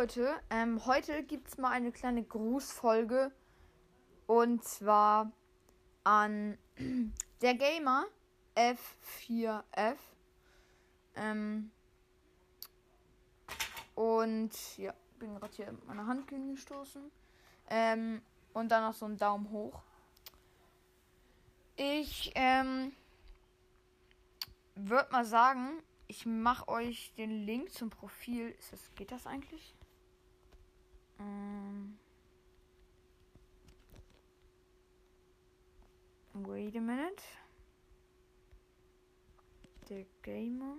Leute, heute gibt es mal eine kleine Grußfolge. Und zwar an der Gamer F4F. Und ja, bin gerade hier mit meiner Hand gegengestoßen. Und dann noch so einen Daumen hoch. Ich würde mal sagen, ich mache euch den Link zum Profil. Geht das eigentlich? Wait a minute. Der Gamer.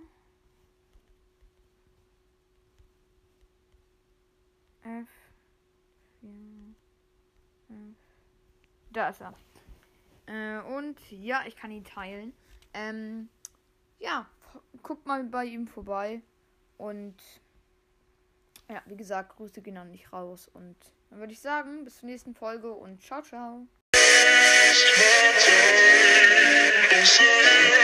F. 4. F. Da ist er. Und ja, ich kann ihn teilen. Ja, guckt mal bei ihm vorbei. Und ja, wie gesagt, Grüße gehen an dich raus. Und dann würde ich sagen, bis zur nächsten Folge und ciao, ciao.